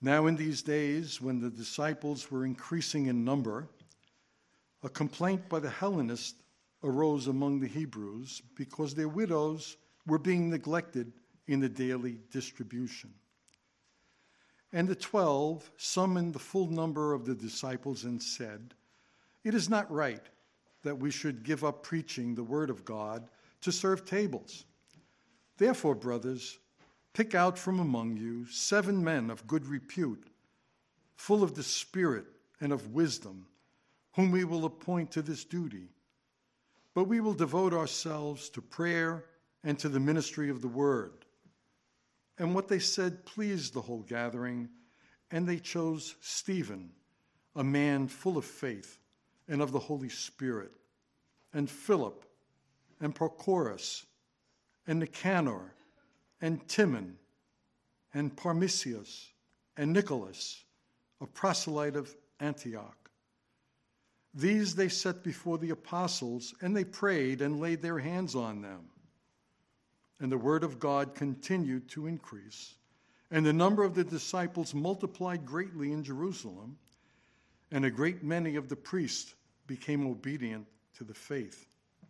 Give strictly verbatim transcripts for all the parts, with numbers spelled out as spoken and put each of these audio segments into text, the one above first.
Now in these days, when the disciples were increasing in number, a complaint by the Hellenists arose among the Hebrews because their widows were being neglected in the daily distribution. And the twelve summoned the full number of the disciples and said, "It is not right that we should give up preaching the word of God to serve tables. Therefore, brothers, pick out from among you seven men of good repute, full of the Spirit and of wisdom, whom we will appoint to this duty. But we will devote ourselves to prayer and to the ministry of the word." And what they said pleased the whole gathering, and they chose Stephen, a man full of faith and of the Holy Spirit, and Philip, and Prochorus, and Nicanor, and Timon, and Parmenius, and Nicholas, a proselyte of Antioch. These they set before the apostles, and they prayed and laid their hands on them. And the word of God continued to increase, and the number of the disciples multiplied greatly in Jerusalem, and a great many of the priests became obedient to the faith.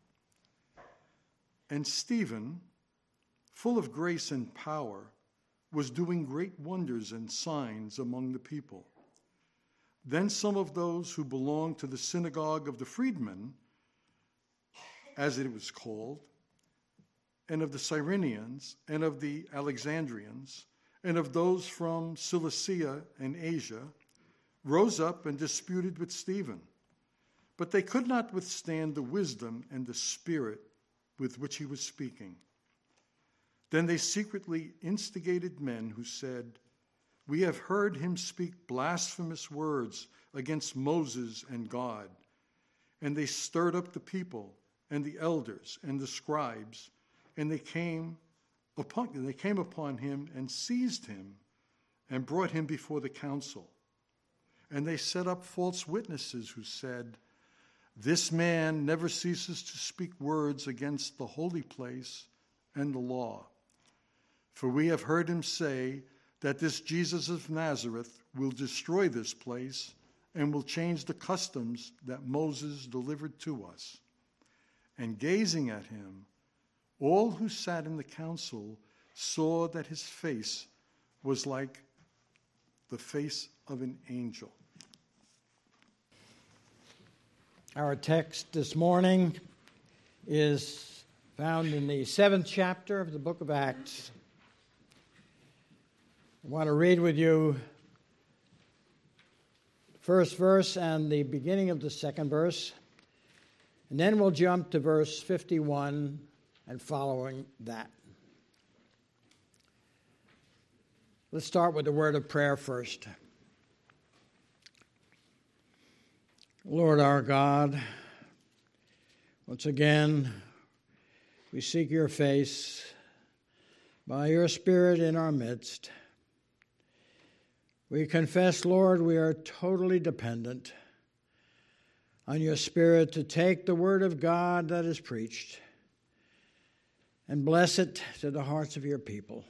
And Stephen, full of grace and power, was doing great wonders and signs among the people. Then some of those who belonged to the synagogue of the freedmen, as it was called, and of the Cyrenians, and of the Alexandrians, and of those from Cilicia and Asia, rose up and disputed with Stephen. But they could not withstand the wisdom and the spirit with which he was speaking. Then they secretly instigated men who said, "We have heard him speak blasphemous words against Moses and God." And they stirred up the people and the elders and the scribes, and they came upon, they came upon him and seized him and brought him before the council. And they set up false witnesses who said, "This man never ceases to speak words against the holy place and the law. For we have heard him say that this Jesus of Nazareth will destroy this place and will change the customs that Moses delivered to us." And gazing at him, all who sat in the council saw that his face was like the face of an angel. Our text this morning is found in the seventh chapter of the book of Acts. I want to read with you the first verse and the beginning of the second verse, and then we'll jump to verse fifty-one and following that. Let's start with the word of prayer first. Lord our God, once again, we seek your face by your Spirit in our midst. We confess, Lord, we are totally dependent on your Spirit to take the word of God that is preached and bless it to the hearts of your people.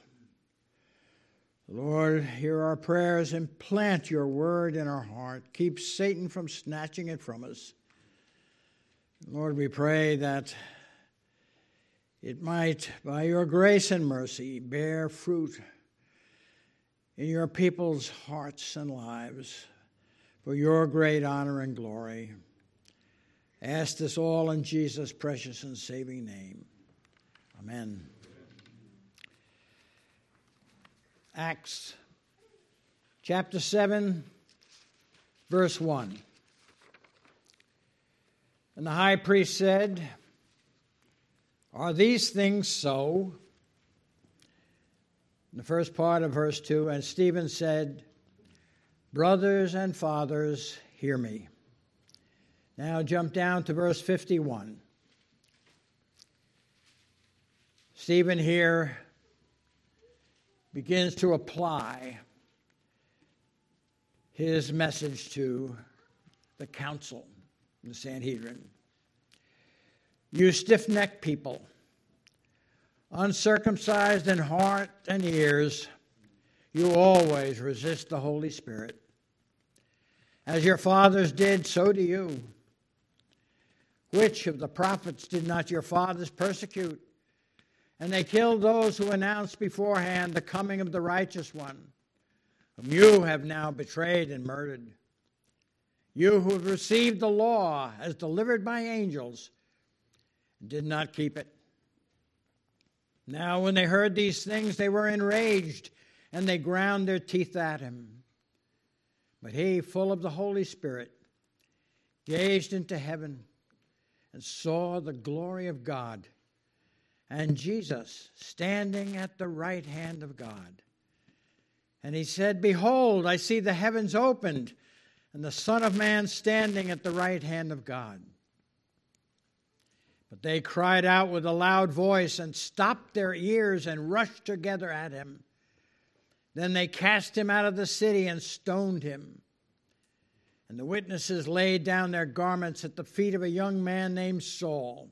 Lord, hear our prayers and plant your word in our heart. Keep Satan from snatching it from us. Lord, we pray that it might, by your grace and mercy, bear fruit in your people's hearts and lives for your great honor and glory. Ask this all in Jesus' precious and saving name. Amen. Acts chapter seven, verse one. And the high priest said, "Are these things so?" In the first part of verse two, and Stephen said, "Brothers and fathers, hear me." Now jump down to verse fifty-one. Stephen here begins to apply his message to the council, the Sanhedrin. "You stiff-necked people, uncircumcised in heart and ears, you always resist the Holy Spirit. As your fathers did, so do you. Which of the prophets did not your fathers persecute? And they killed those who announced beforehand the coming of the righteous one, whom you have now betrayed and murdered. You who have received the law as delivered by angels and did not keep it. Now when they heard these things, they were enraged, and they ground their teeth at him. But he, full of the Holy Spirit, gazed into heaven and saw the glory of God, and Jesus standing at the right hand of God. And he said, Behold, I see the heavens opened, and the Son of Man standing at the right hand of God. But they cried out with a loud voice and stopped their ears and rushed together at him. Then they cast him out of the city and stoned him. And the witnesses laid down their garments at the feet of a young man named Saul.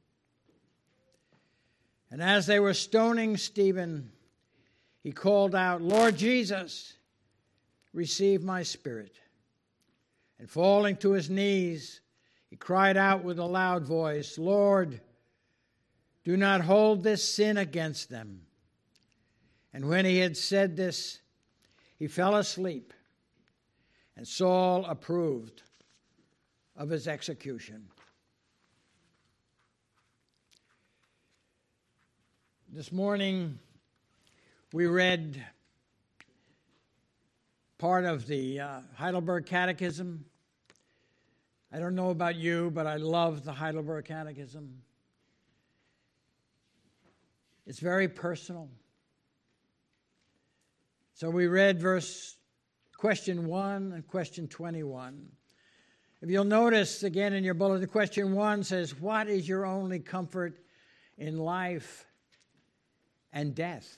And as they were stoning Stephen, he called out, Lord Jesus, receive my spirit. And falling to his knees, he cried out with a loud voice, Lord, do not hold this sin against them. And when he had said this, he fell asleep. And Saul approved of his execution. This morning, we read part of the uh, Heidelberg Catechism. I don't know about you, but I love the Heidelberg Catechism. It's very personal. So we read verse question one and question twenty-one. If you'll notice again in your bulletin, question one says, what is your only comfort in life and death?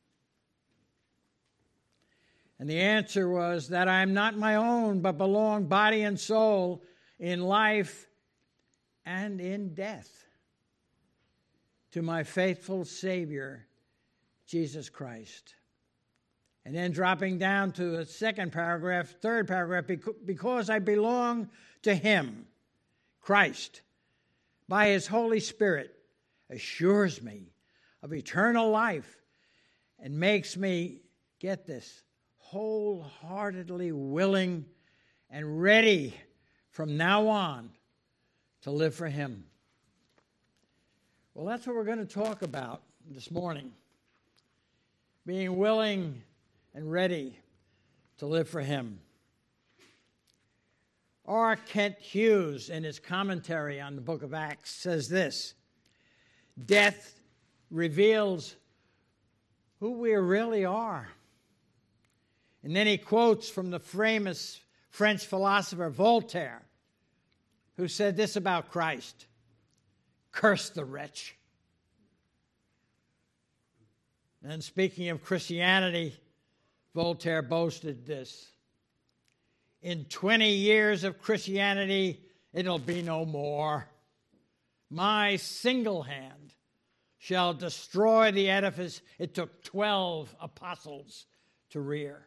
And the answer was that I am not my own, but belong body and soul in life and in death to my faithful Savior, Jesus Christ. And then dropping down to the second paragraph, third paragraph, because I belong to him, Christ, by his Holy Spirit, assures me of eternal life and makes me, get this, wholeheartedly willing and ready from now on to live for him. Well, that's what we're going to talk about this morning. Being willing and ready to live for him. R. Kent Hughes, in his commentary on the book of Acts, says this: death reveals who we really are. And then he quotes from the famous French philosopher Voltaire, who said this about Christ: curse the wretch. And speaking of Christianity, Voltaire boasted this: in twenty years of Christianity, it'll be no more. My single hand shall destroy the edifice it took twelve apostles to rear.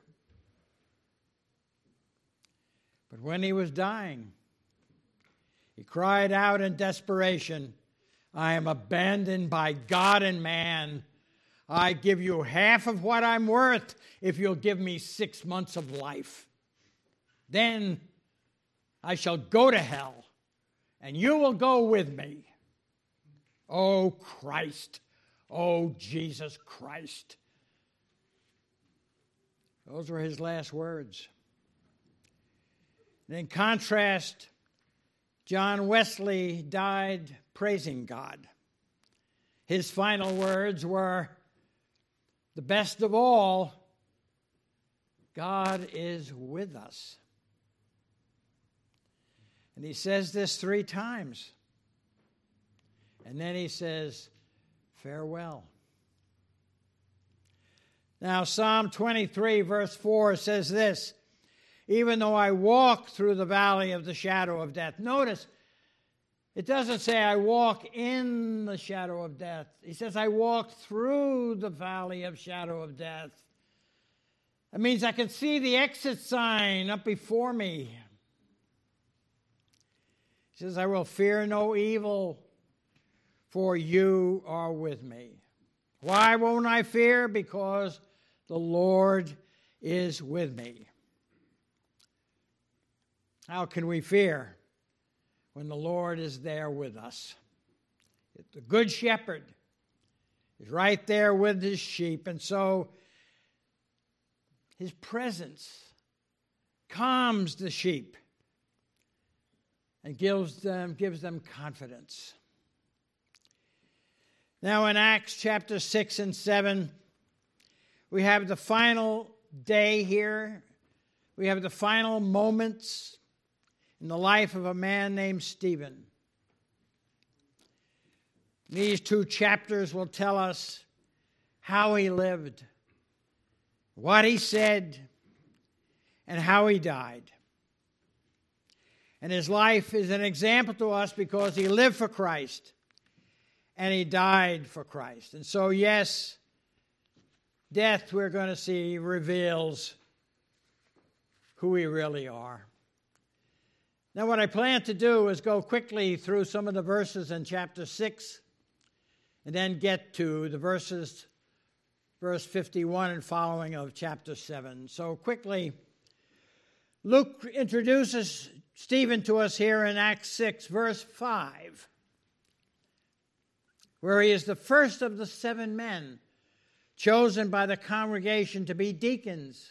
But when he was dying, he cried out in desperation, I am abandoned by God and man. I give you half of what I'm worth if you'll give me six months of life. Then I shall go to hell, and you will go with me. Oh, Christ. Oh, Jesus Christ. Those were his last words. And in contrast, John Wesley died praising God. His final words were, the best of all, God is with us. And he says this three times. And then he says, farewell. Now, Psalm twenty-three, verse four says this: even though I walk through the valley of the shadow of death. Notice, it doesn't say I walk in the shadow of death. He says I walk through the valley of shadow of death. That means I can see the exit sign up before me. He says, I will fear no evil, for you are with me. Why won't I fear? Because the Lord is with me. How can we fear when the Lord is there with us? The good shepherd is right there with his sheep, and so his presence calms the sheep and gives them, gives them confidence. Now in Acts chapter six and seven, we have the final day here. We have the final moments in the life of a man named Stephen. These two chapters will tell us how he lived, what he said, and how he died. And his life is an example to us because he lived for Christ and he died for Christ. And so, yes, death, we're going to see, reveals who we really are. Now, what I plan to do is go quickly through some of the verses in chapter six and then get to the verses, verse fifty-one and following of chapter seven. So quickly, Luke introduces Stephen to us here in Acts six, verse five, where he is the first of the seven men chosen by the congregation to be deacons.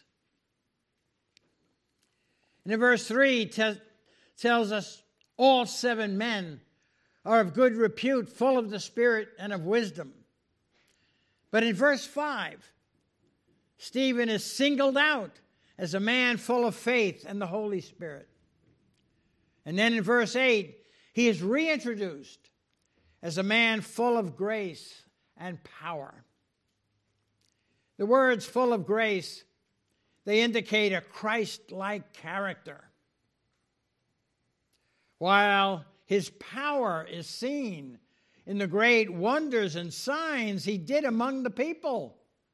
And in verse three, te- tells us all seven men are of good repute, full of the Spirit and of wisdom. But in verse five, Stephen is singled out as a man full of faith and the Holy Spirit. And then in verse eight, he is reintroduced as a man full of grace and power. The words full of grace, they indicate a Christ-like character, while his power is seen in the great wonders and signs he did among the people.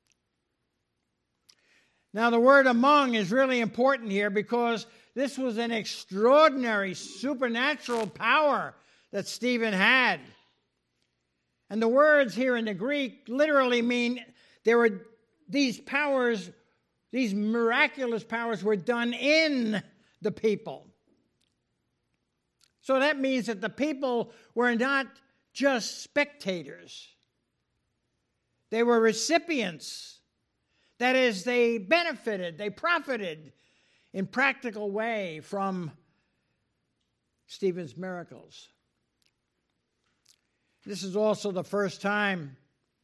Now, the word among is really important here because this was an extraordinary supernatural power that Stephen had. And the words here in the Greek literally mean there were these powers, these miraculous powers were done in the people. So that means that the people were not just spectators. They were recipients. That is, they benefited, they profited in practical way from Stephen's miracles. This is also the first time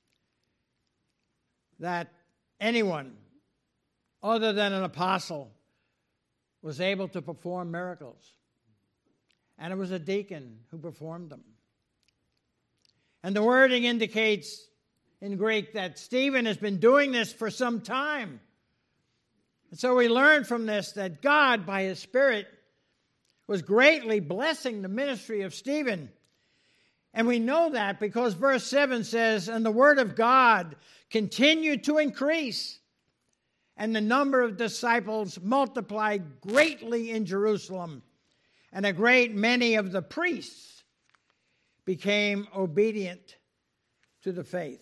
that anyone other than an apostle was able to perform miracles. And it was a deacon who performed them. And the wording indicates in Greek that Stephen has been doing this for some time. And so we learn from this that God, by his Spirit, was greatly blessing the ministry of Stephen. And we know that because verse seven says, and the word of God continued to increase, and the number of disciples multiplied greatly in Jerusalem, and a great many of the priests became obedient to the faith.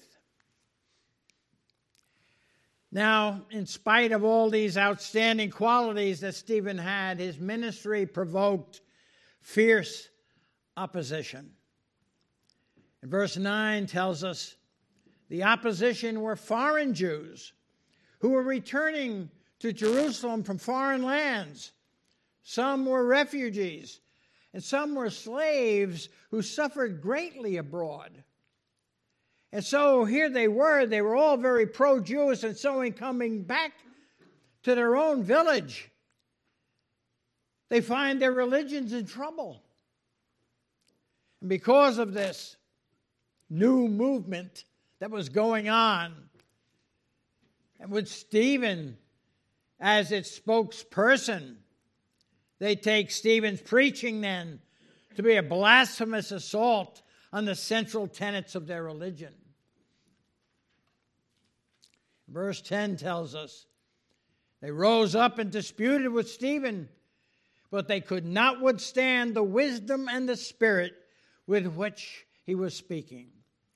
Now, in spite of all these outstanding qualities that Stephen had, his ministry provoked fierce opposition. And verse nine tells us the opposition were foreign Jews who were returning to Jerusalem from foreign lands. Some were refugees, and some were slaves who suffered greatly abroad. And so here they were, they were all very pro-Jewish, and so in coming back to their own village, they find their religion's in trouble. And because of this new movement that was going on, and with Stephen as its spokesperson, they take Stephen's preaching then to be a blasphemous assault on the central tenets of their religion. Verse ten tells us They rose up and disputed with Stephen, but they could not withstand the wisdom and the spirit with which he was speaking.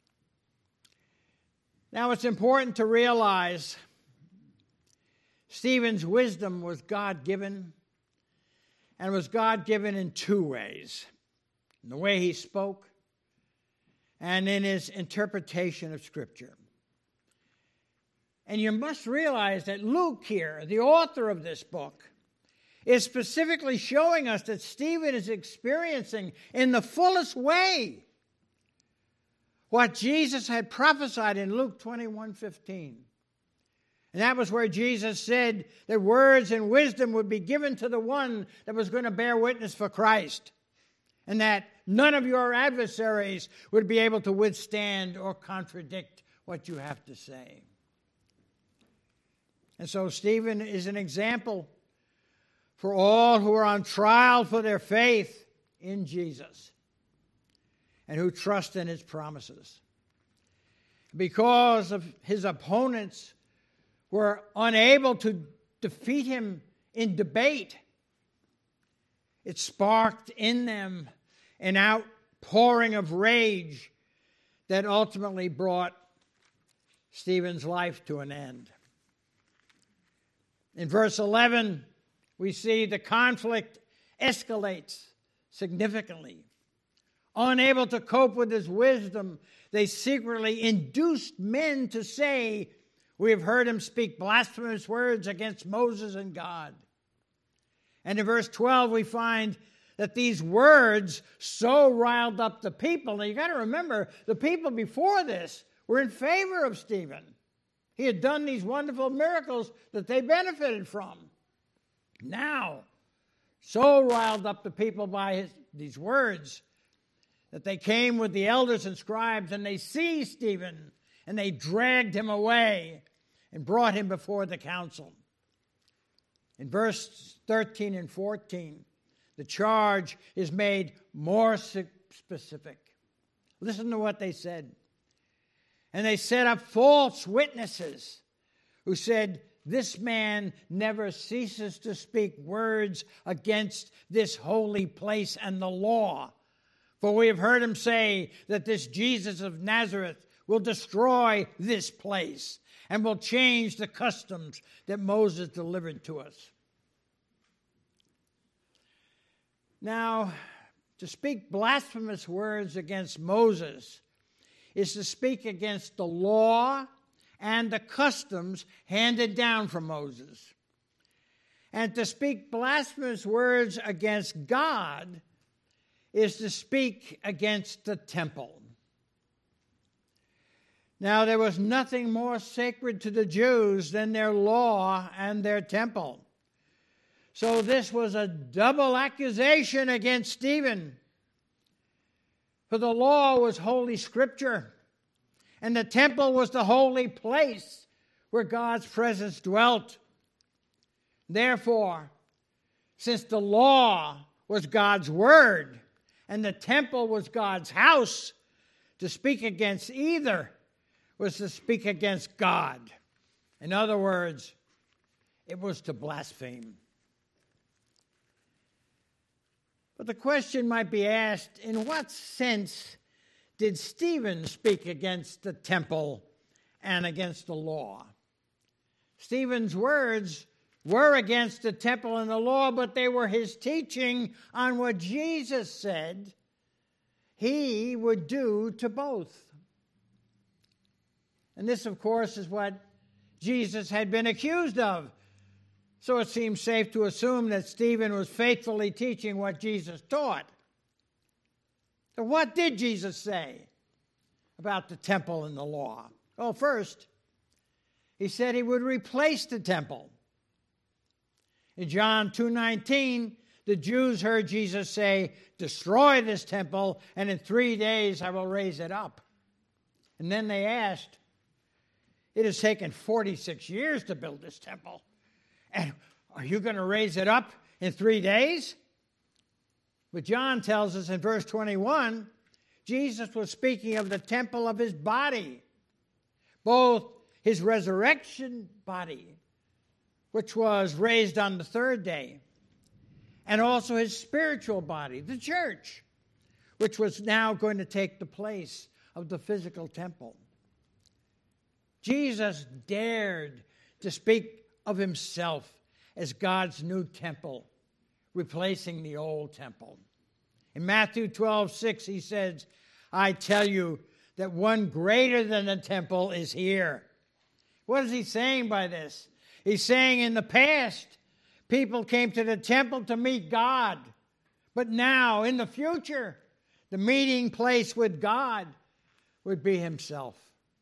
Now it's important to realize Stephen's wisdom was God-given, and was God-given in two ways: in the way he spoke and in his interpretation of Scripture. And you must realize that Luke here, the author of this book, is specifically showing us that Stephen is experiencing in the fullest way what Jesus had prophesied in Luke twenty-one fifteen. And that was where Jesus said that words and wisdom would be given to the one that was going to bear witness for Christ, and that none of your adversaries would be able to withstand or contradict what you have to say. And so Stephen is an example for all who are on trial for their faith in Jesus and who trust in his promises. Because of his opponents were unable to defeat him in debate, it sparked in them an outpouring of rage that ultimately brought Stephen's life to an end. In verse eleven, we see the conflict escalates significantly. Unable to cope with his wisdom, they secretly induced men to say, "We have heard him speak blasphemous words against Moses and God." And in verse twelve, we find that these words so riled up the people. Now, you got to remember, the people before this were in favor of Stephen. He had done these wonderful miracles that they benefited from. Now, so riled up the people by his, these words that they came with the elders and scribes, and they seized Stephen, and they dragged him away and brought him before the council. In verse thirteen and fourteen, the charge is made more specific. Listen to what they said. And they set up false witnesses who said, "This man never ceases to speak words against this holy place and the law. For we have heard him say that this Jesus of Nazareth will destroy this place and will change the customs that Moses delivered to us." Now, to speak blasphemous words against Moses is to speak against the law and the customs handed down from Moses. And to speak blasphemous words against God is to speak against the temple. Now, there was nothing more sacred to the Jews than their law and their temple. So this was a double accusation against Stephen. For the law was holy scripture, and the temple was the holy place where God's presence dwelt. Therefore, since the law was God's word, and the temple was God's house, to speak against either was to speak against God. In other words, it was to blaspheme. But the question might be asked, in what sense did Stephen speak against the temple and against the law? Stephen's words were against the temple and the law, but they were his teaching on what Jesus said he would do to both. And this, of course, is what Jesus had been accused of. So it seems safe to assume that Stephen was faithfully teaching what Jesus taught. So what did Jesus say about the temple and the law? Well, first, he said he would replace the temple. In John two nineteen, the Jews heard Jesus say, "Destroy this temple, and in three days I will raise it up." And then they asked, "It has taken forty-six years to build this temple. And are you going to raise it up in three days?" But John tells us in verse twenty-one, Jesus was speaking of the temple of his body, both his resurrection body, which was raised on the third day, and also his spiritual body, the church, which was now going to take the place of the physical temple. Jesus dared to speak of himself as God's new temple, replacing the old temple. In Matthew twelve six, he says, I tell you that one greater than the temple is here. What is he saying by this? He's saying in the past, people came to the temple to meet God. But now, in the future, the meeting place with God would be himself.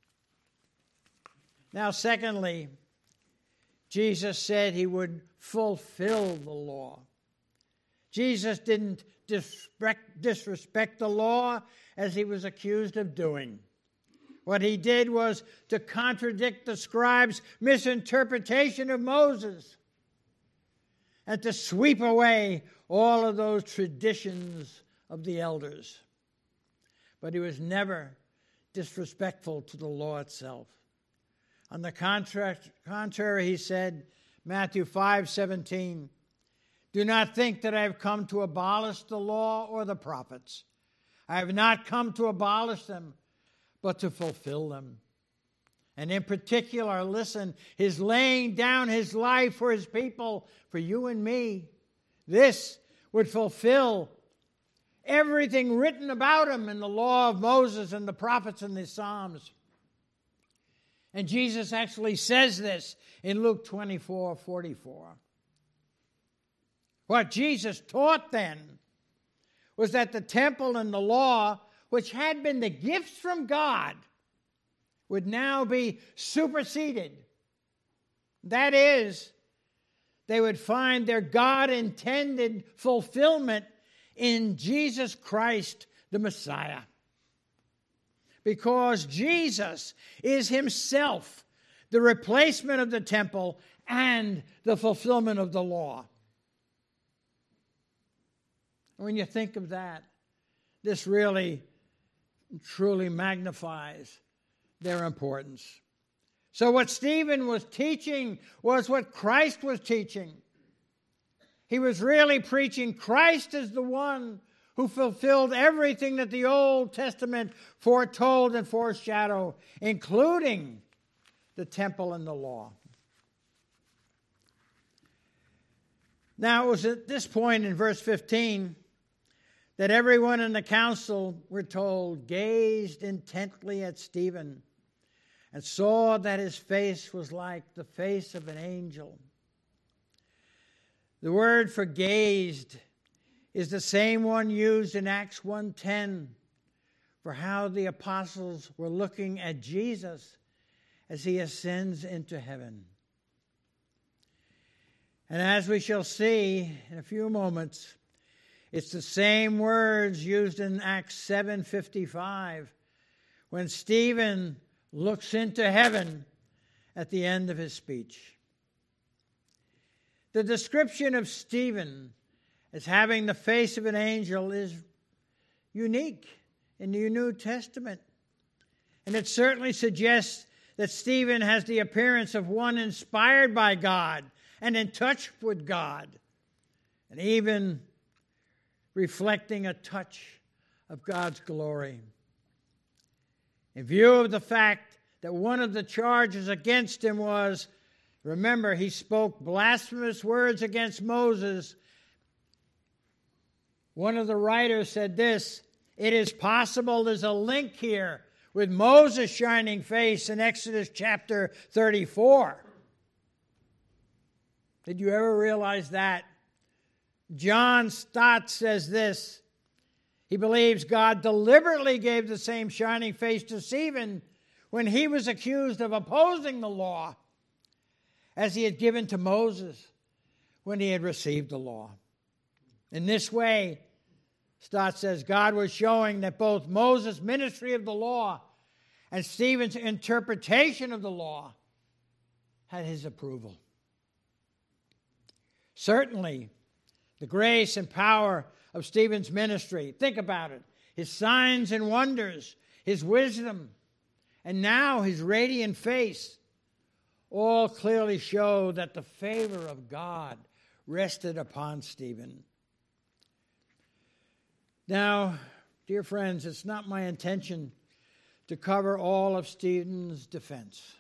Now, secondly, Jesus said he would fulfill the law. Jesus didn't disrespect, disrespect the law as he was accused of doing. What he did was to contradict the scribes' misinterpretation of Moses and to sweep away all of those traditions of the elders. But he was never disrespectful to the law itself. On the contrary, he said, Matthew five seventeen, do not think that I have come to abolish the law or the prophets. I have not come to abolish them, but to fulfill them. And in particular, listen, his laying down his life for his people, for you and me, this would fulfill everything written about him in the law of Moses and the prophets and the Psalms. And Jesus actually says this in Luke twenty-four forty-four. What Jesus taught then was that the temple and the law, which had been the gifts from God, would now be superseded. That is, they would find their God-intended fulfillment in Jesus Christ, the Messiah. Because Jesus is himself the replacement of the temple and the fulfillment of the law. When you think of that, this really, truly magnifies their importance. So what Stephen was teaching was what Christ was teaching. He was really preaching Christ as the one who fulfilled everything that the Old Testament foretold and foreshadowed, including the temple and the law. Now, it was at this point in verse fifteen that everyone in the council, we're told, gazed intently at Stephen and saw that his face was like the face of an angel. The word for gazed is the same one used in Acts one ten for how the apostles were looking at Jesus as he ascends into heaven. And as we shall see in a few moments, it's the same words used in Acts seven fifty-five when Stephen looks into heaven at the end of his speech. The description of Stephen as having the face of an angel is unique in the New Testament. And it certainly suggests that Stephen has the appearance of one inspired by God and in touch with God, and even reflecting a touch of God's glory. In view of the fact that one of the charges against him was, remember, he spoke blasphemous words against Moses. One of the writers said this, it is possible there's a link here with Moses' shining face in Exodus chapter thirty-four. Did you ever realize that? John Stott says this. He believes God deliberately gave the same shining face to Stephen when he was accused of opposing the law as he had given to Moses when he had received the law. In this way, Stott says, God was showing that both Moses' ministry of the law and Stephen's interpretation of the law had his approval. Certainly, the grace and power of Stephen's ministry, think about it, his signs and wonders, his wisdom, and now his radiant face, all clearly show that the favor of God rested upon Stephen. Now, dear friends, it's not my intention to cover all of Stephen's defense.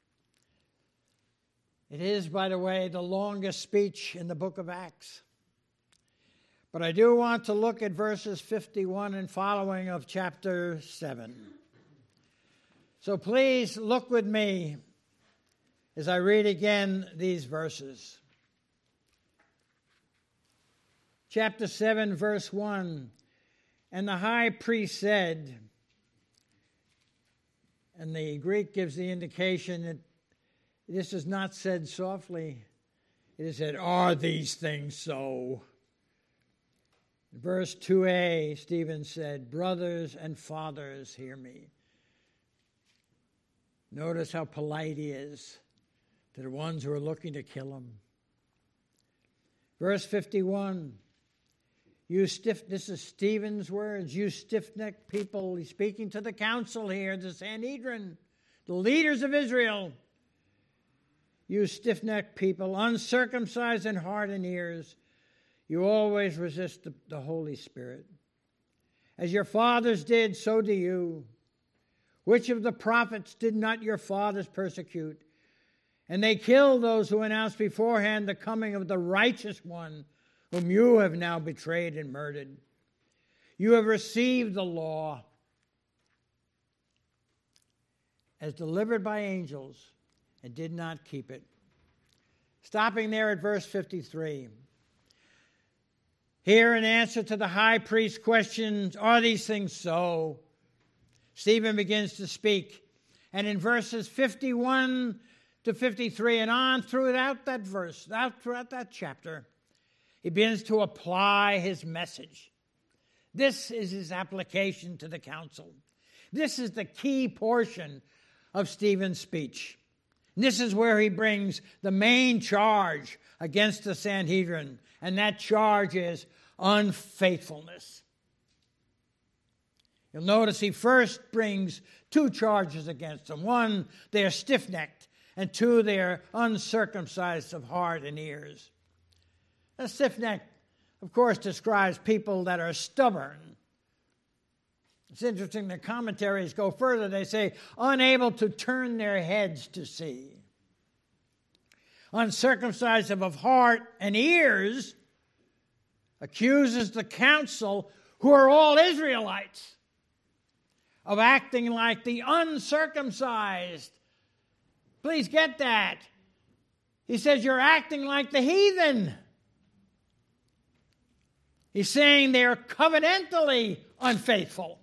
It is, by the way, the longest speech in the book of Acts. But I do want to look at verses fifty-one and following of chapter seven. So please look with me as I read again these verses. Chapter seven, verse one. And the high priest said, and the Greek gives the indication that this is not said softly. It is said, are these things so? Verse two a, Stephen said, brothers and fathers, hear me. Notice how polite he is to the ones who are looking to kill him. Verse fifty-one, you stiff, this is Stephen's words, you stiff-necked people. He's speaking to the council here, the Sanhedrin, the leaders of Israel. You stiff-necked people, uncircumcised in heart and ears, you always resist the, the Holy Spirit. As your fathers did, so do you. Which of the prophets did not your fathers persecute? And they killed those who announced beforehand the coming of the righteous one, whom you have now betrayed and murdered. You have received the law as delivered by angels and did not keep it. Stopping there at verse fifty-three. Here, in answer to the high priest's questions, are these things so? Stephen begins to speak. And in verses fifty-one to fifty-three and on throughout that verse, out throughout that chapter, he begins to apply his message. This is his application to the council. This is the key portion of Stephen's speech. This is where he brings the main charge against the Sanhedrin, and that charge is unfaithfulness. You'll notice he first brings two charges against them. One, they are stiff-necked, and two, they are uncircumcised of heart and ears. A stiff-necked, of course, describes people that are stubborn. It's interesting, the commentaries go further. They say, unable to turn their heads to see. Uncircumcised of heart and ears accuses the council, who are all Israelites, of acting like the uncircumcised. Please get that. He says you're acting like the heathen. He's saying they're covenantally unfaithful.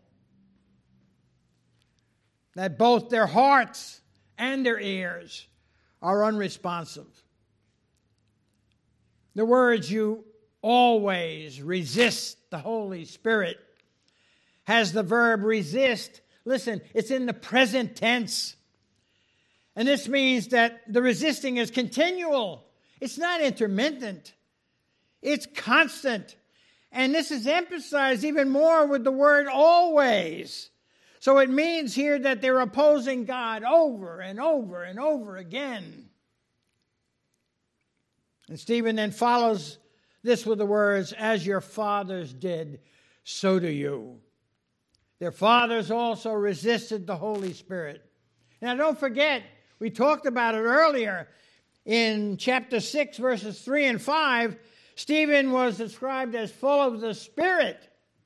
That both their hearts and their ears are unresponsive. The words you always resist the Holy Spirit has the verb resist. Listen, it's in the present tense. And this means that the resisting is continual. It's not intermittent. It's constant. And this is emphasized even more with the word always. So it means here that they're opposing God over and over and over again. And Stephen then follows this with the words, as your fathers did, so do you. Their fathers also resisted the Holy Spirit. Now don't forget, we talked about it earlier in chapter six, verses three and five. Stephen was described as full of the Spirit.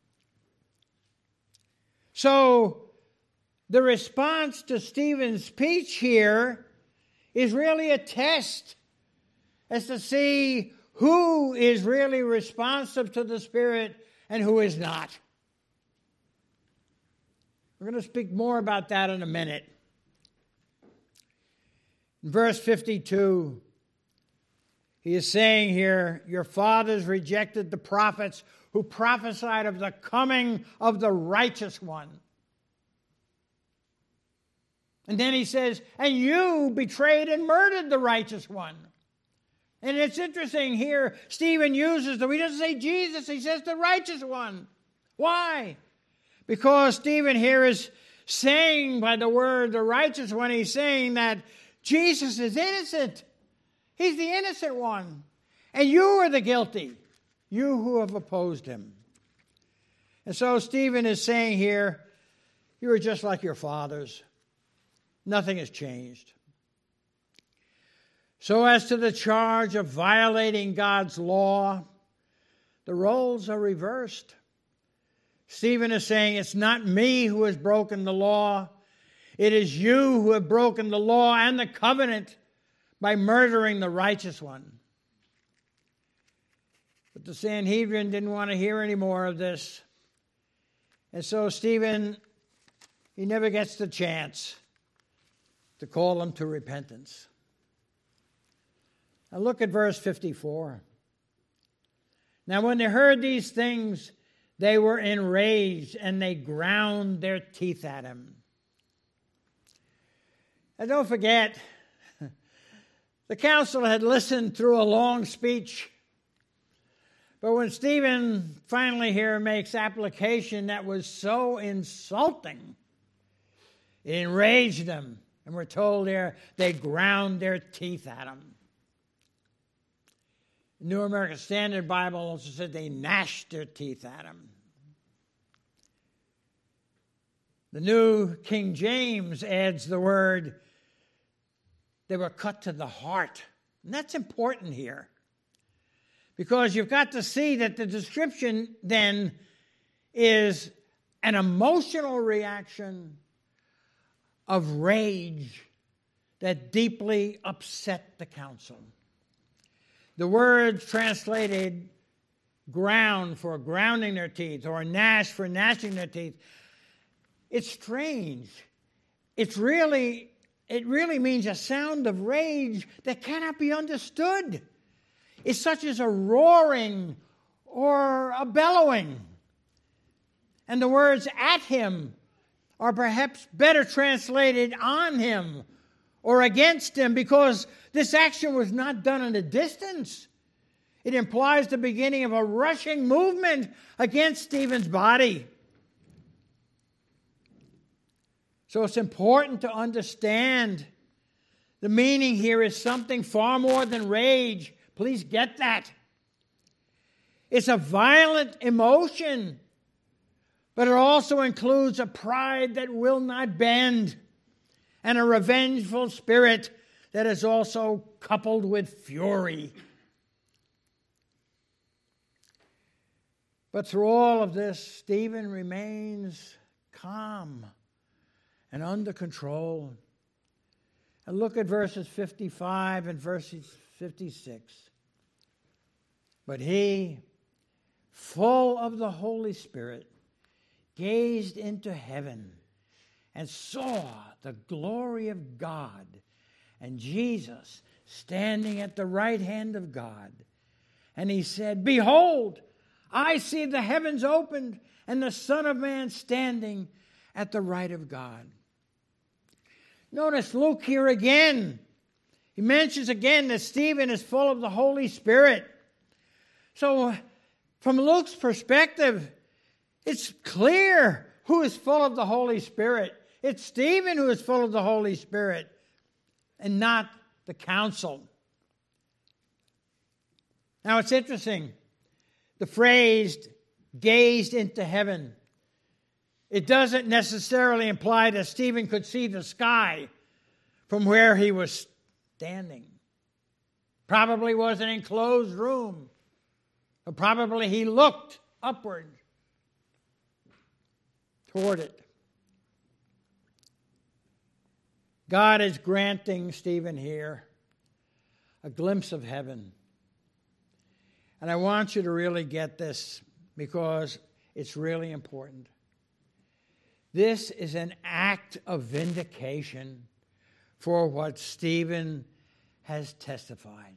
So the response to Stephen's speech here is really a test as to see who is really responsive to the Spirit and who is not. We're going to speak more about that in a minute. In verse fifty-two, he is saying here, your fathers rejected the prophets who prophesied of the coming of the righteous one. And then he says, and you betrayed and murdered the righteous one. And it's interesting here, Stephen uses the, he doesn't say Jesus, he says the righteous one. Why? Because Stephen here is saying by the word the righteous one, he's saying that Jesus is innocent. He's the innocent one. And you are the guilty, you who have opposed him. And so Stephen is saying here, you are just like your fathers. Nothing has changed. So as to the charge of violating God's law, the roles are reversed. Stephen is saying, it's not me who has broken the law. It is you who have broken the law and the covenant by murdering the righteous one. But the Sanhedrin didn't want to hear any more of this. And so Stephen, he never gets the chance to call them to repentance. Now look at verse fifty-four. Now when they heard these things, they were enraged and they ground their teeth at him. And don't forget, the council had listened through a long speech. But when Stephen finally here makes application that was so insulting, it enraged them. And we're told there they ground their teeth at him. The New American Standard Bible also said they gnashed their teeth at him. The New King James adds the word, they were cut to the heart. And that's important here. Because you've got to see that the description then is an emotional reaction of rage that deeply upset the council. The word translated ground for grounding their teeth or gnash for gnashing their teeth, it's strange. It's really, it really means a sound of rage that cannot be understood. It's such as a roaring or a bellowing. And the words at him are perhaps better translated on him or against him, because this action was not done in a distance. It implies the beginning of a rushing movement against Stephen's body. So it's important to understand the meaning here is something far more than rage. Please get that. It's a violent emotion, but it also includes a pride that will not bend and a revengeful spirit that is also coupled with fury. But through all of this, Stephen remains calm and under control. And look at verses fifty-five and verses fifty-six. But he, full of the Holy Spirit, gazed into heaven and saw the glory of God and Jesus standing at the right hand of God. And he said, behold, I see the heavens opened and the Son of Man standing at the right of God. Notice Luke here again. He mentions again that Stephen is full of the Holy Spirit. So from Luke's perspective, it's clear who is full of the Holy Spirit. It's Stephen who is full of the Holy Spirit and not the council. Now it's interesting. The phrase gazed into heaven. It doesn't necessarily imply that Stephen could see the sky from where he was standing. Probably was an enclosed room. Or probably he looked upward toward it. God is granting Stephen here a glimpse of heaven. And I want you to really get this because it's really important. This is an act of vindication for what Stephen has testified.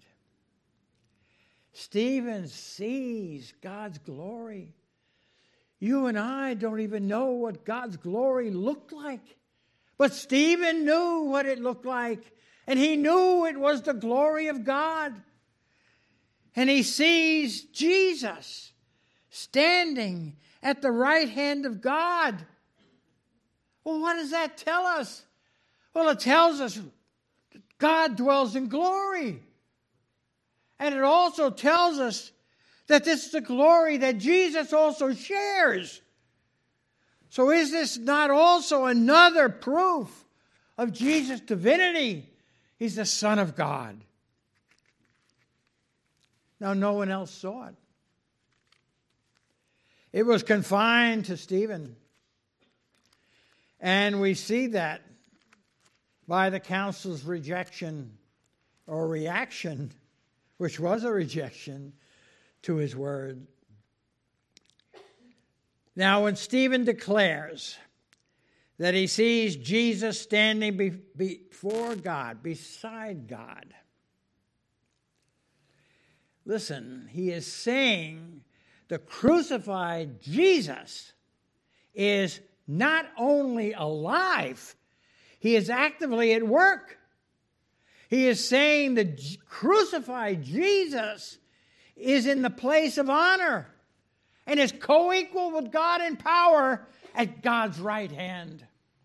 Stephen sees God's glory. You and I don't even know what God's glory looked like. But Stephen knew what it looked like. And he knew it was the glory of God. And he sees Jesus standing at the right hand of God. Well, what does that tell us? Well, it tells us God dwells in glory. And it also tells us that this is the glory that Jesus also shares. So is this not also another proof of Jesus' divinity? He's the Son of God. Now, no one else saw it. It was confined to Stephen. And we see that by the council's rejection or reaction, which was a rejection to his word. Now, when Stephen declares that he sees Jesus standing be- before God, beside God, listen, he is saying the crucified Jesus is not only alive, he is actively at work. He is saying the crucified Jesus is in the place of honor and is co-equal with God in power at God's right hand.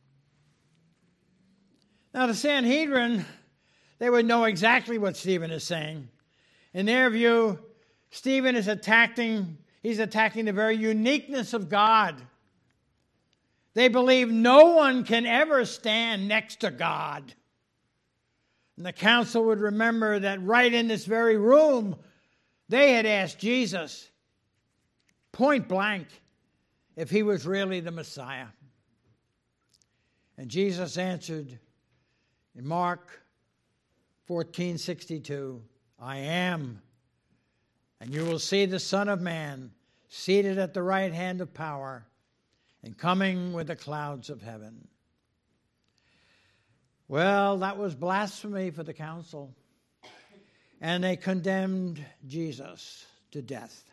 Now, the Sanhedrin, they would know exactly what Stephen is saying. In their view, Stephen is attacking, he's attacking the very uniqueness of God. They believe no one can ever stand next to God. And the council would remember that right in this very room, they had asked Jesus, point blank, if he was really the Messiah. And Jesus answered in Mark fourteen sixty-two, I am, and you will see the Son of Man seated at the right hand of power and coming with the clouds of heaven. Well, that was blasphemy for the council, and they condemned Jesus to death.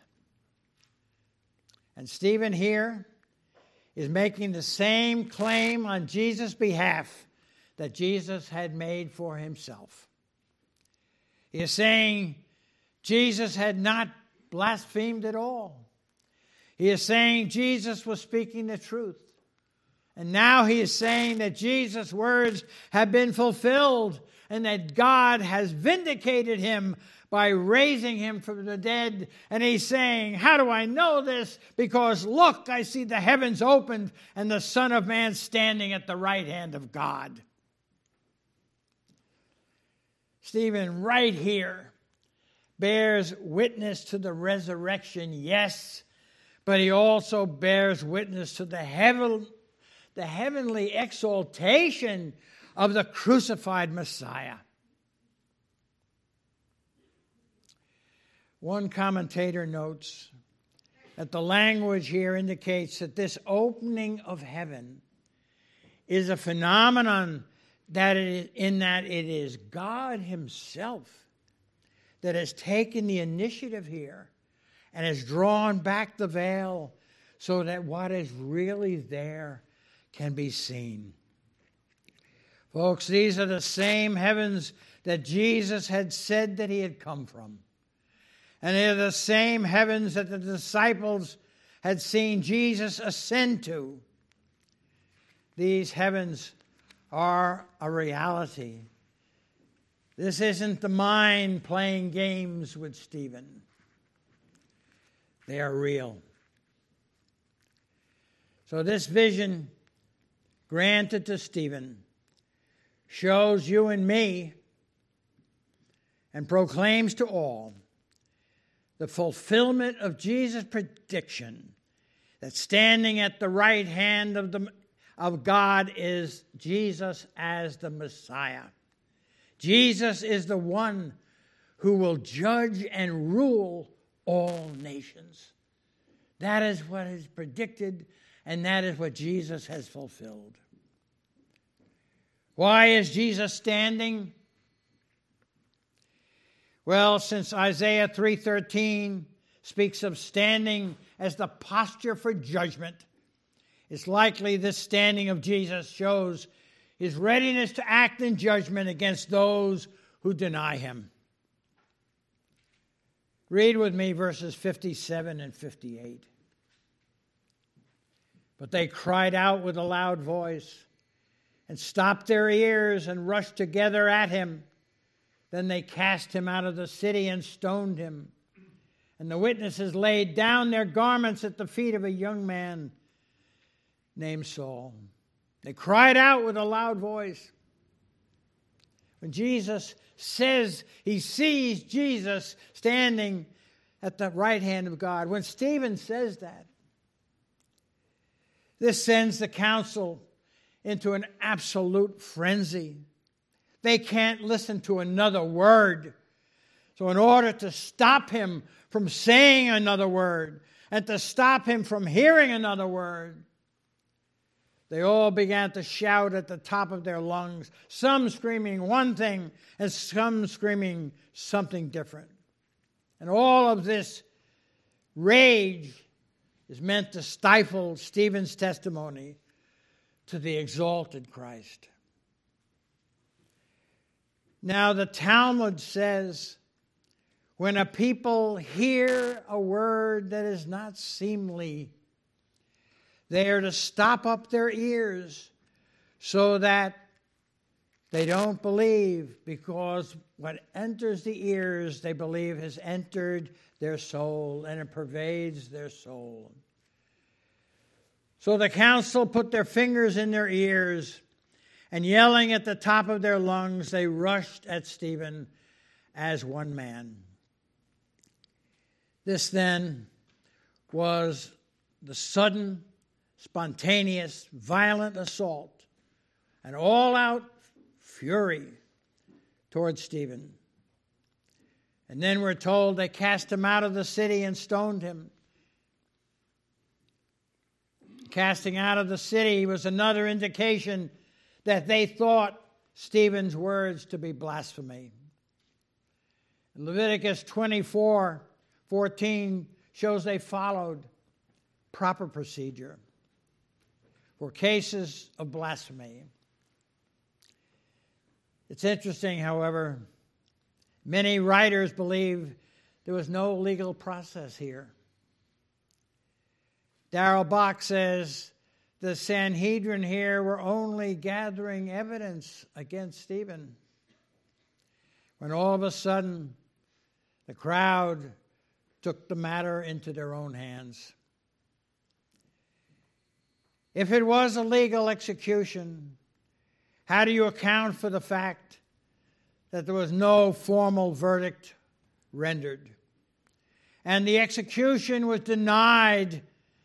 And Stephen here is making the same claim on Jesus' behalf that Jesus had made for himself. He is saying Jesus had not blasphemed at all. He is saying Jesus was speaking the truth. And now he is saying that Jesus' words have been fulfilled and that God has vindicated him by raising him from the dead. And he's saying, how do I know this? Because look, I see the heavens opened and the Son of Man standing at the right hand of God. Stephen, right here, bears witness to the resurrection, yes, but he also bears witness to the heaven, the heavenly exaltation of the crucified Messiah. One commentator notes that the language here indicates that this opening of heaven is a phenomenon that it is, in that it is God himself that has taken the initiative here and has drawn back the veil so that what is really there can be seen. Folks, these are the same heavens that Jesus had said that he had come from. And they're the same heavens that the disciples had seen Jesus ascend to. These heavens are a reality. This isn't the mind playing games with Stephen. They are real. So this vision granted to Stephen shows you and me and proclaims to all the fulfillment of Jesus' prediction that standing at the right hand of the of God is Jesus as the Messiah. Jesus is the one who will judge and rule all nations. That is what is predicted, and that is what Jesus has fulfilled. Why is Jesus standing? Well, since Isaiah three thirteen speaks of standing as the posture for judgment, it's likely this standing of Jesus shows his readiness to act in judgment against those who deny him. Read with me verses fifty-seven and fifty-eight. But they cried out with a loud voice and stopped their ears and rushed together at him Then they cast him out of the city and stoned him. And the witnesses laid down their garments at the feet of a young man named Saul. They cried out with a loud voice. When Jesus says he sees Jesus standing at the right hand of God, when Stephen says that, this sends the council into an absolute frenzy. They can't listen to another word. So in order to stop him from saying another word and to stop him from hearing another word, they all began to shout at the top of their lungs, some screaming one thing and some screaming something different. And all of this rage is meant to stifle Stephen's testimony to the exalted Christ. Now, the Talmud says, when a people hear a word that is not seemly, they are to stop up their ears so that they don't believe, because what enters the ears, they believe, has entered their soul, and it pervades their soul. So the council put their fingers in their ears, and yelling at the top of their lungs, they rushed at Stephen as one man. This then was the sudden, spontaneous, violent assault, an all-out fury towards Stephen. And then we're told they cast him out of the city and stoned him. Casting out of the city was another indication that they thought Stephen's words to be blasphemy. Leviticus twenty-four fourteen shows they followed proper procedure for cases of blasphemy. It's interesting, however, many writers believe there was no legal process here. Darrell Bock says the Sanhedrin here were only gathering evidence against Stephen, when all of a sudden the crowd took the matter into their own hands. If it was a legal execution, how do you account for the fact that there was no formal verdict rendered, and the execution was denied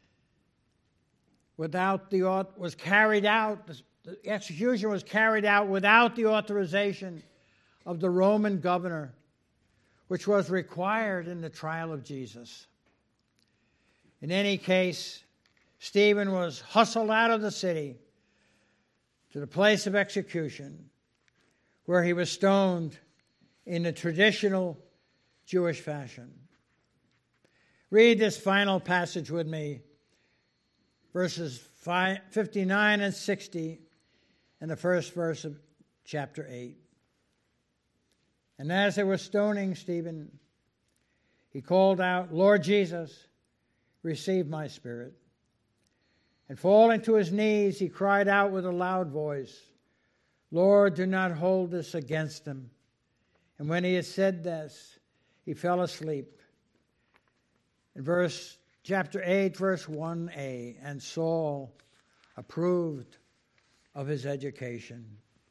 without the was carried out the execution was carried out without the authorization of the Roman governor, which was required in the trial of Jesus? In any case, Stephen was hustled out of the city to the place of execution, where he was stoned in the traditional Jewish fashion. Read this final passage with me, verses fifty-nine and sixty, and the first verse of chapter eight. And as they were stoning Stephen, he called out, "Lord Jesus, receive my spirit." And falling to his knees, he cried out with a loud voice, "Lord, do not hold this against them." And when he had said this, he fell asleep. In verse chapter eight, verse one a, and Saul approved of his education.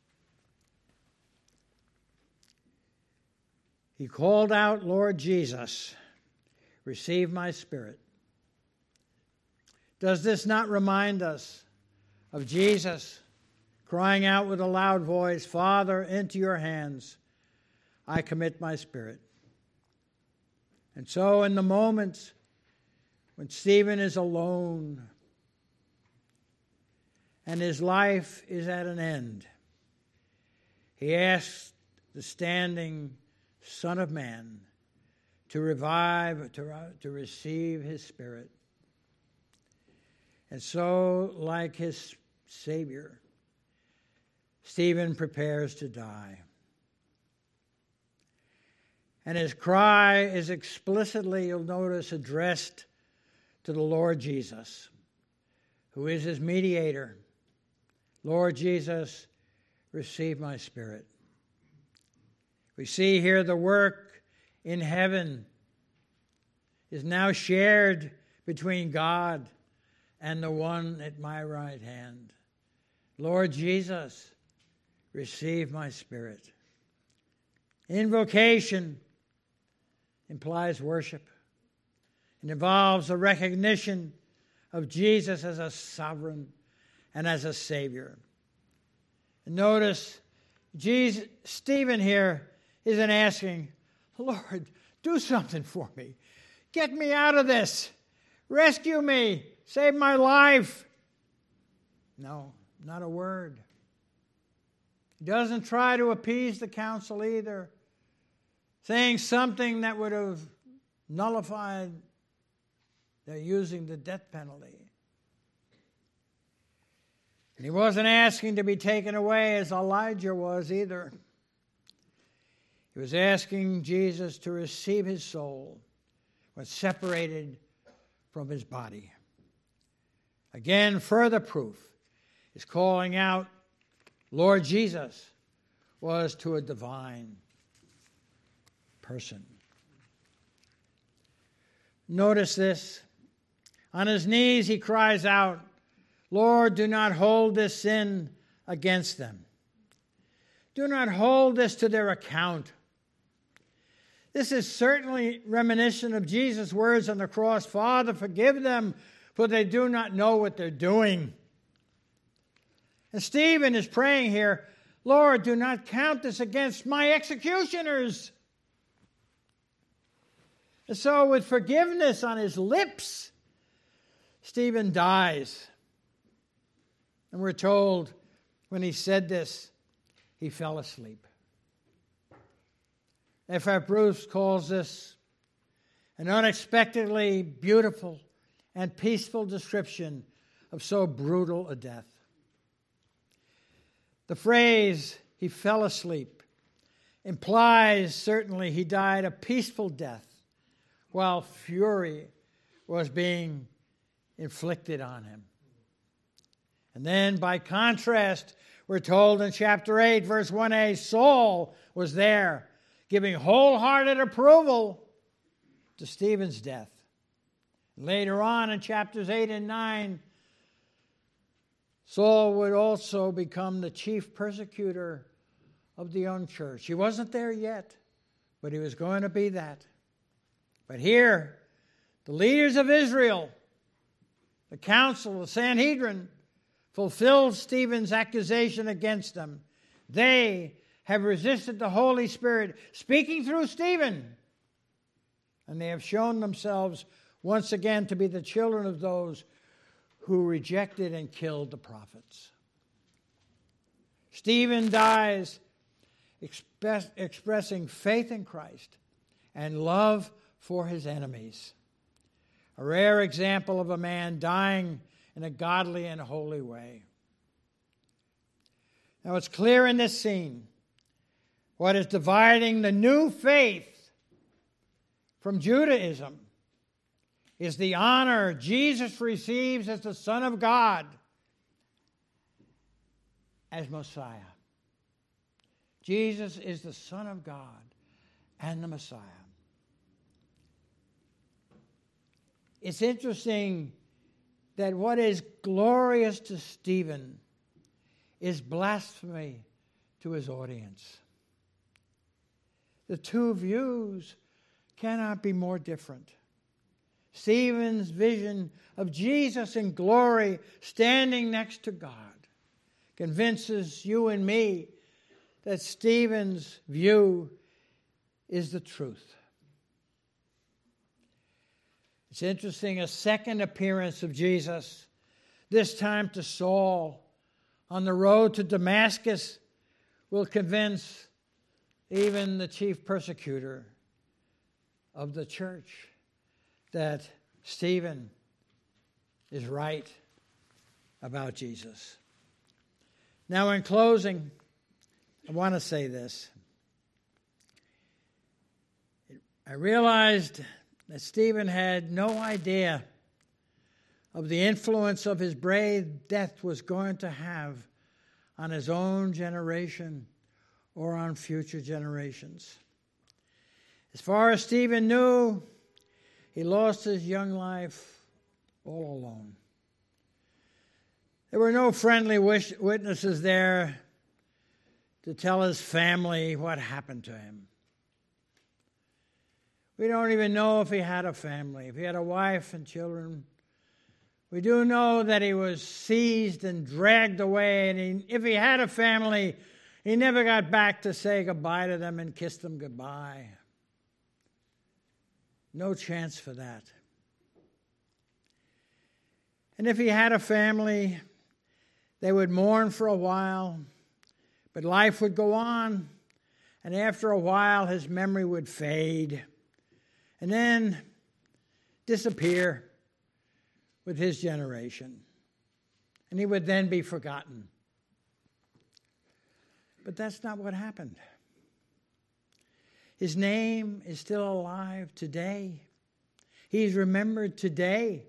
He called out, "Lord Jesus, receive my spirit." Does this not remind us of Jesus crying out with a loud voice, "Father, into your hands I commit my spirit"? And so in the moments when Stephen is alone and his life is at an end, he asks the standing Son of Man to revive, to, to receive his spirit. And so, like his Savior, Stephen prepares to die. And his cry is explicitly, you'll notice, addressed to the Lord Jesus, who is his mediator. "Lord Jesus, receive my spirit." We see here the work in heaven is now shared between God and the one at my right hand. Lord Jesus, receive my spirit. Invocation implies worship. It involves a recognition of Jesus as a sovereign and as a Savior. And notice, Jesus, Stephen here isn't asking, Lord, do something for me. Get me out of this. Rescue me. Save my life. No, not a word. He doesn't try to appease the council either, saying something that would have nullified their using the death penalty. And he wasn't asking to be taken away as Elijah was either. He was asking Jesus to receive his soul when separated from his body. Again, further proof is calling out Lord Jesus was to a divine person. Notice this. On his knees he cries out, Lord, do not hold this sin against them. Do not hold this to their account. This is certainly reminiscent of Jesus' words on the cross, Father, forgive them, for they do not know what they're doing. And Stephen is praying here, Lord, do not count this against my executioners. And so with forgiveness on his lips, Stephen dies. And we're told when he said this, he fell asleep. F F Bruce calls this an unexpectedly beautiful and peaceful description of so brutal a death. The phrase, he fell asleep, implies certainly he died a peaceful death while fury was being inflicted on him. And then, by contrast, we're told in chapter eight, verse one a, Saul was there, giving wholehearted approval to Stephen's death. Later on in chapters eight and nine, Saul would also become the chief persecutor of the young church. He wasn't there yet, but he was going to be that. But here, the leaders of Israel, the council, the Sanhedrin, fulfilled Stephen's accusation against them. They have resisted the Holy Spirit speaking through Stephen, and they have shown themselves once again to be the children of those who rejected and killed the prophets. Stephen dies express, expressing faith in Christ and love for his enemies. A rare example of a man dying in a godly and holy way. Now it's clear in this scene what is dividing the new faith from Judaism is the honor Jesus receives as the Son of God, as Messiah. Jesus is the Son of God and the Messiah. It's interesting that what is glorious to Stephen is blasphemy to his audience. The two views cannot be more different. Stephen's vision of Jesus in glory standing next to God convinces you and me that Stephen's view is the truth. It's interesting, a second appearance of Jesus, this time to Saul, on the road to Damascus, will convince even the chief persecutor of the church that Stephen is right about Jesus. Now, in closing, I want to say this. I realized that Stephen had no idea of the influence of his brave death was going to have on his own generation or on future generations. As far as Stephen knew, he lost his young life all alone. There were no friendly wish- witnesses there to tell his family what happened to him. We don't even know if he had a family, if he had a wife and children. We do know that he was seized and dragged away, and he, if he had a family, he never got back to say goodbye to them and kiss them goodbye. No chance for that. And if he had a family, they would mourn for a while, but life would go on, and after a while his memory would fade and then disappear with his generation, and he would then be forgotten. But that's not what happened. His name is still alive today. He's remembered today.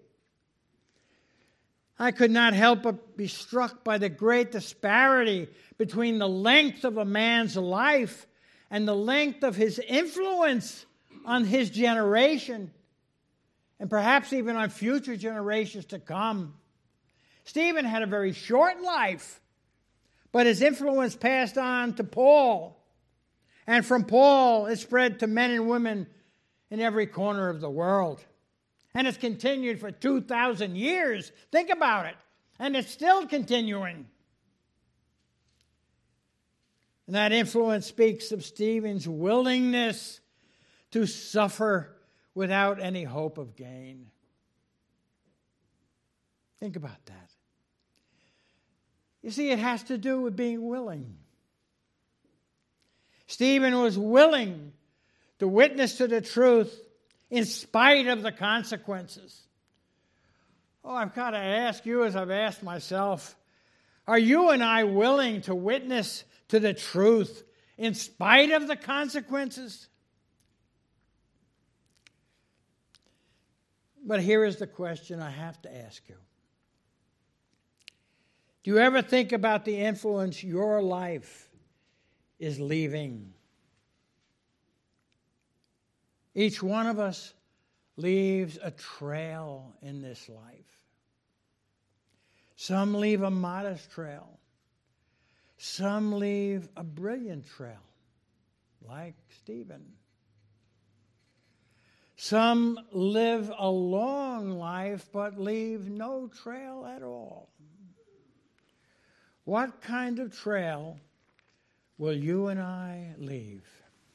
I could not help but be struck by the great disparity between the length of a man's life and the length of his influence on his generation, and perhaps even on future generations to come. Stephen had a very short life, but his influence passed on to Paul. And from Paul, it spread to men and women in every corner of the world. And it's continued for two thousand years. Think about it. And it's still continuing. And that influence speaks of Stephen's willingness to suffer without any hope of gain. Think about that. You see, it has to do with being willing. Stephen was willing to witness to the truth in spite of the consequences. Oh, I've got to ask you, as I've asked myself, are you and I willing to witness to the truth in spite of the consequences? But here is the question I have to ask you. Do you ever think about the influence your life is leaving? Each one of us leaves a trail in this life. Some leave a modest trail. Some leave a brilliant trail, like Stephen. Some live a long life but leave no trail at all. What kind of trail will you and I leave?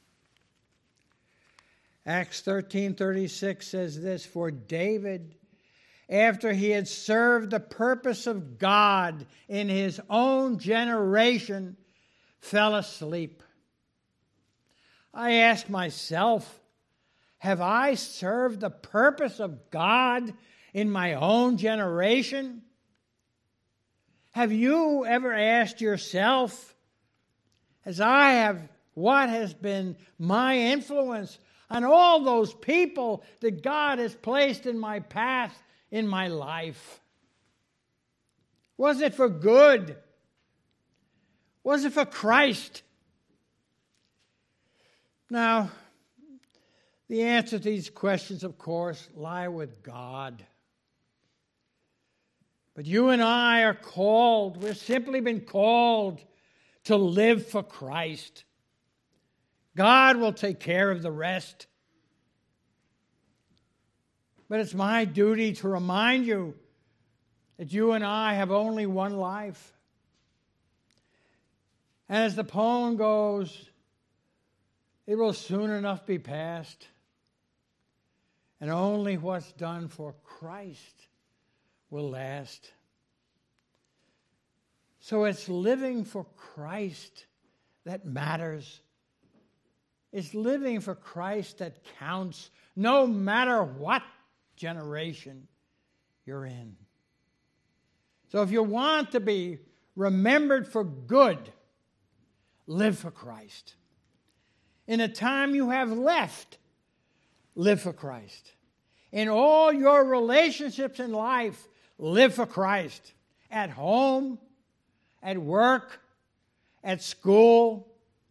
Acts thirteen thirty-six says this, for David, after he had served the purpose of God in his own generation, fell asleep. I ask myself, have I served the purpose of God in my own generation? Have you ever asked yourself, as I have, what has been my influence on all those people that God has placed in my path in my life? Was it for good? Was it for Christ? Now, the answer to these questions, of course, lie with God. But you and I are called, we've simply been called to live for Christ. God will take care of the rest. But it's my duty to remind you that you and I have only one life. And as the poem goes, it will soon enough be past. And only what's done for Christ will last. So it's living for Christ that matters. It's living for Christ that counts, no matter what generation you're in. So if you want to be remembered for good, live for Christ. In the time you have left, live for Christ. In all your relationships in life, live for Christ. At home, at work, at school,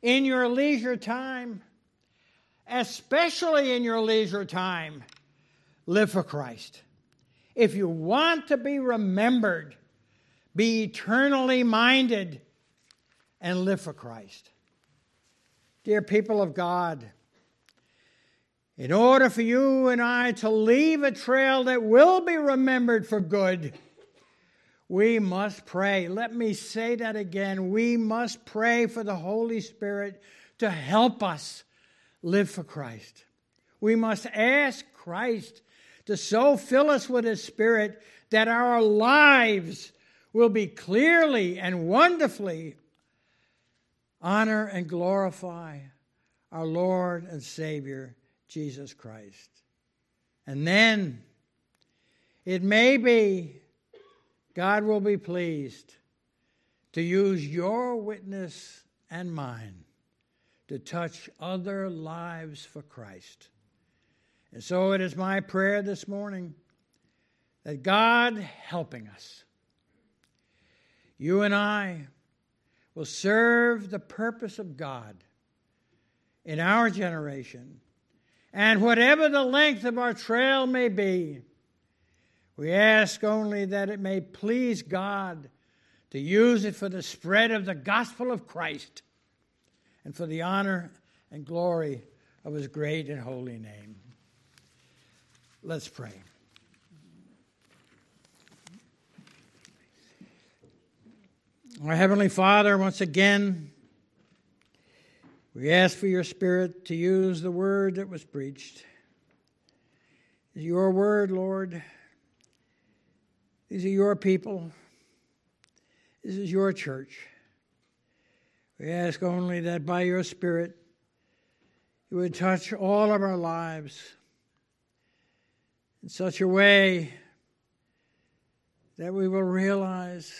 in your leisure time, especially in your leisure time, live for Christ. If you want to be remembered, be eternally minded and live for Christ. Dear people of God, in order for you and I to leave a trail that will be remembered for good, we must pray. Let me say that again. We must pray for the Holy Spirit to help us live for Christ. We must ask Christ to so fill us with His Spirit that our lives will be clearly and wonderfully honor and glorify our Lord and Savior, Jesus Christ. And then it may be God will be pleased to use your witness and mine to touch other lives for Christ. And so it is my prayer this morning that God helping us, you and I will serve the purpose of God in our generation. And whatever the length of our trail may be, we ask only that it may please God to use it for the spread of the gospel of Christ and for the honor and glory of His great and holy name. Let's pray. Our Heavenly Father, once again, we ask for your Spirit to use the word that was preached. Your word, Lord. These are your people. This is your church. We ask only that by your Spirit, you would touch all of our lives in such a way that we will realize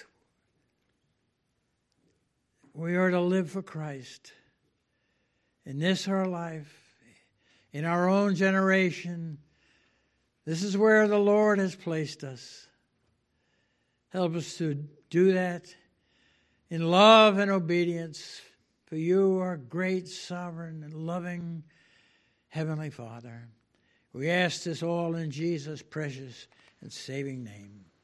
we are to live for Christ. In this our life, in our own generation, this is where the Lord has placed us. Help us to do that in love and obedience, for you are great, sovereign, and loving Heavenly Father. We ask this all in Jesus' precious and saving name.